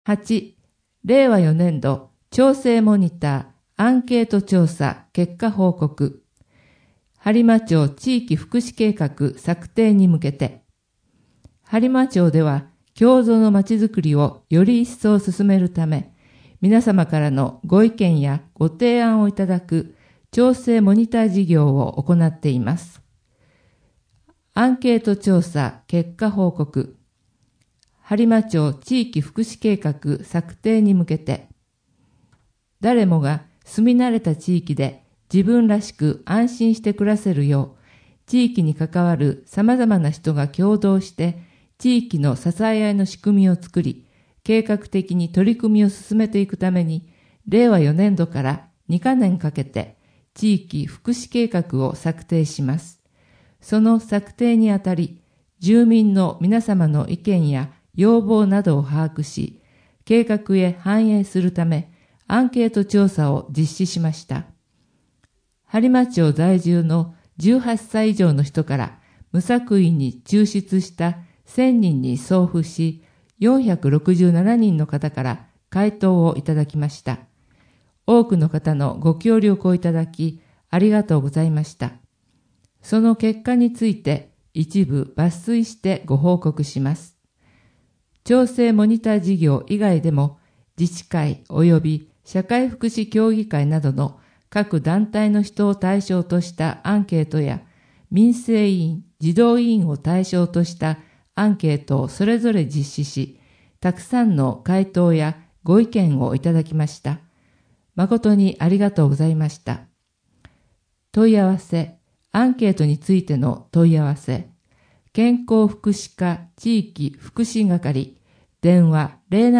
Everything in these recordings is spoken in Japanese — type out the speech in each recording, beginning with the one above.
8、令和4年度調整モニターアンケート調査結果報告。播磨町地域福祉計画策定に向けて。播磨町では共存のまちづくりをより一層進めるため、皆様からのご意見やご提案をいただく調整モニター事業を行っています。アンケート調査結果報告。播磨町地域福祉計画策定に向けて、誰もが住み慣れた地域で自分らしく安心して暮らせるよう、地域に関わる様々な人が共同して地域の支え合いの仕組みを作り、計画的に取り組みを進めていくために、令和4年度から2カ年かけて地域福祉計画を策定します。その策定にあたり、住民の皆様の意見や要望などを把握し、計画へ反映するため、アンケート調査を実施しました。播磨町在住の18歳以上の人から無作為に抽出した1000人に送付し、467人の方から回答をいただきました。多くの方のご協力をいただき、ありがとうございました。その結果について一部抜粋してご報告します。調整モニター事業以外でも、自治会及び社会福祉協議会などの各団体の人を対象としたアンケートや、民生委員、児童委員を対象としたアンケートをそれぞれ実施し、たくさんの回答やご意見をいただきました。誠にありがとうございました。問い合わせ、アンケートについての問い合わせ、健康福祉課地域福祉係、電話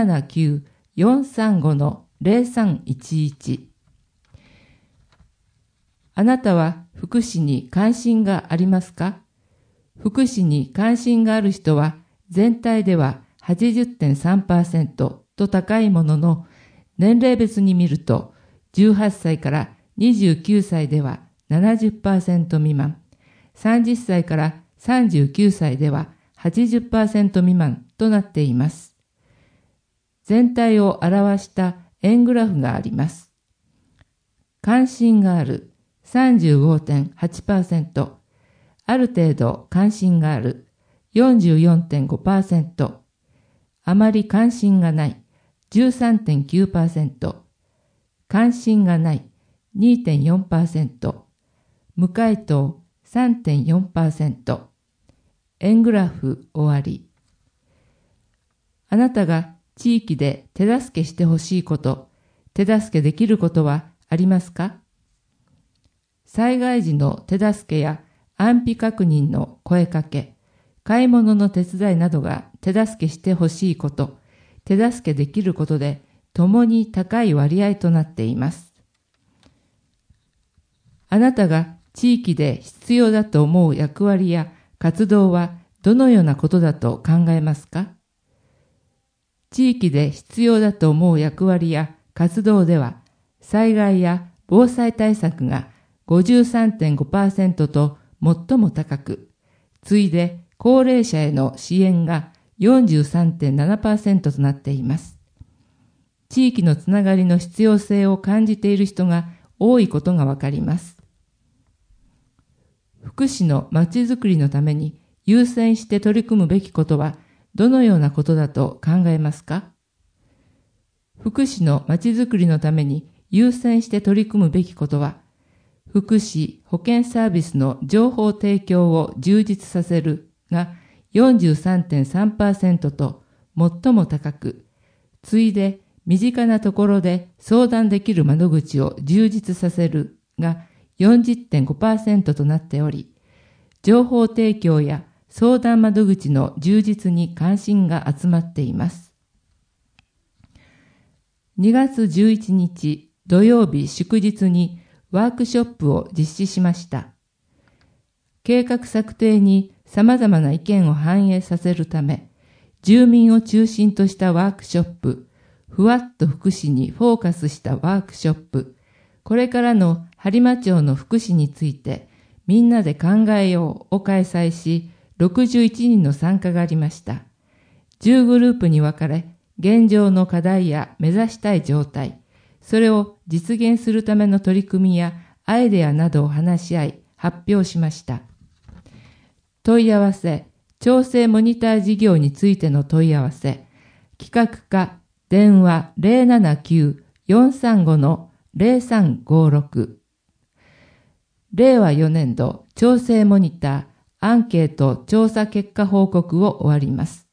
079-435-0311。あなたは福祉に関心がありますか？福祉に関心がある人は全体では 80.3% と高いものの、年齢別に見ると18歳から29歳では 70% 未満、30歳から39歳では 80% 未満となっています。全体を表した円グラフがあります。関心がある 35.8%、ある程度関心がある 44.5%、あまり関心がない 13.9%、関心がない 2.4%、無回答 3.4%。円グラフ終わり。あなたが地域で手助けしてほしいこと、手助けできることはありますか？災害時の手助けや安否確認の声かけ、買い物の手伝いなどが手助けしてほしいこと、手助けできることで共に高い割合となっています。あなたが地域で必要だと思う役割や活動はどのようなことだと考えますか？地域で必要だと思う役割や活動では、災害や防災対策が 53.5% と最も高く、次いで高齢者への支援が 43.7% となっています。地域のつながりの必要性を感じている人が多いことがわかります。福祉のまちづくりのために優先して取り組むべきことはどのようなことだと考えますか？福祉のまちづくりのために優先して取り組むべきことは、福祉・保健サービスの情報提供を充実させるが 43.3% と最も高く、次いで身近なところで相談できる窓口を充実させるが 40.5% となっており、情報提供や相談窓口の充実に関心が集まっています。2月11日土曜日祝日にワークショップを実施しました。計画策定に様々な意見を反映させるため、住民を中心としたワークショップ、ふわっと福祉にフォーカスしたワークショップ、これからの播磨町の福祉についてみんなで考えようを開催し、61人の参加がありました。10グループに分かれ、 現状の課題や目指したい状態、それを実現するための取り組みやアイデアなどを話し合い、発表しました。問い合わせ、調整モニター事業についての問い合わせ、企画課、電話 079-435-0356。令和4年度調整モニターアンケート調査結果報告を終わります。